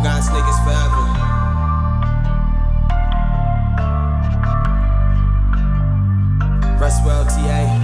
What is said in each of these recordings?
Yogan's niggas forever. Rest well, TA.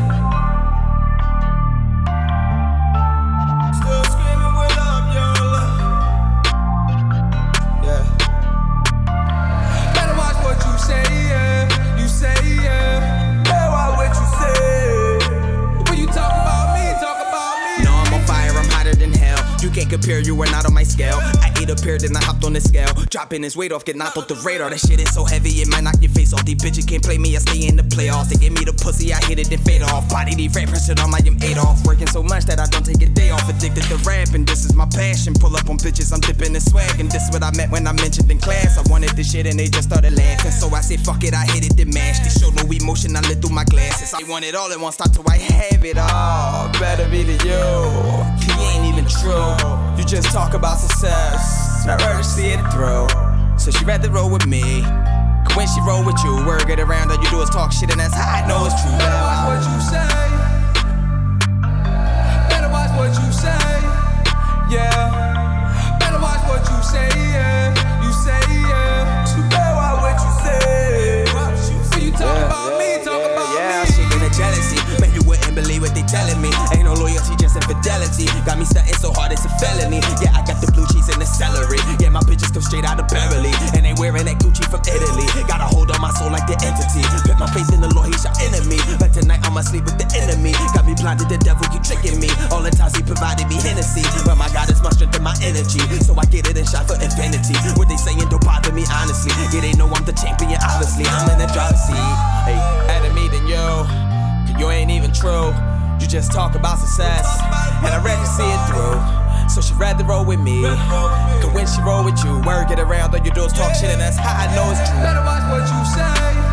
Still screaming with love, your love. Yeah. Better watch what you say, yeah. You say, yeah. Better watch what you say. When you talk about me, talk about me. No, I'm on fire, I'm hotter than hell. You can't compare, you are not on my scale. I ate a pear, then I hopped on the scale. Dropping his weight off, get knocked off the radar. That shit is so heavy, it might knock your face off. These bitches can't play me, I stay in the playoffs. They give me the pussy, I hit it, then fade off. Body these rappers, shit on my M8 Working so much that I don't take a day off. Addicted to rapping, this is my passion. Pull up on bitches, I'm dipping in swag. And this is what I meant when I mentioned in class. I wanted this shit and they just started laughing. So I said, fuck it, I hit it, then mashed it. Show no emotion, I lit through my glasses. I want it all at once, start to I have it all. Better be than you. He ain't even true. You just talk about success, not ready to see it through. So she rather roll with me. Cause when she roll with you, word get around, all you do is talk shit, and that's how I know it's true. Better watch what you say. Better watch what you say. Yeah. Better watch what you say, yeah. You say, yeah. So better watch what you say. When you talk about me, talk about me. Shaking the jealousy, man, you wouldn't believe what they telling me. Ain't no loyalty, just infidelity. Got me stunting so hard it's a felony. Yeah, I got the blue cheese and the celery. Yeah, my bitches come straight out of Beverly, and they wearing that Gucci from Italy. Got a hold on my soul like the entity. Put my faith in the Lord, he's your enemy. But tonight I'ma sleep with the enemy. Got me blinded, the devil keep tricking me. All the times he provided me Hennessy, but my God is my strength and my energy. So I get it and shot for infinity. What they saying don't bother me honestly. Yeah, they know I'm the champion, obviously. I'm in the driver's seat. Hey, better me than you. Cause you ain't even true. You just talk about success, and I'd rather see it through. So she'd rather roll with me. Cause when she roll with you, word get around, all you do is talk shit, and that's how I know it's true. Better watch what you say.